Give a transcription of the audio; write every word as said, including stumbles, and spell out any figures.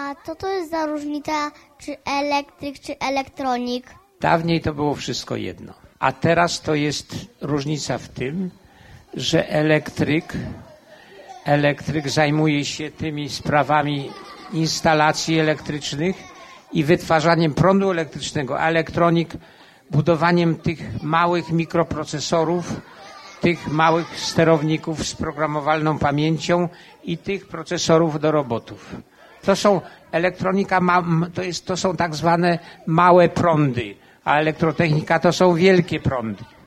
A co to jest za różnica, czy elektryk, czy elektronik? Dawniej to było wszystko jedno. A teraz to jest różnica w tym, że elektryk, elektryk zajmuje się tymi sprawami instalacji elektrycznych i wytwarzaniem prądu elektrycznego, a elektronik budowaniem tych małych mikroprocesorów, tych małych sterowników z programowalną pamięcią i tych procesorów do robotów. To są elektronika, ma, to, jest, to są tak zwane małe prądy, a elektrotechnika to są wielkie prądy.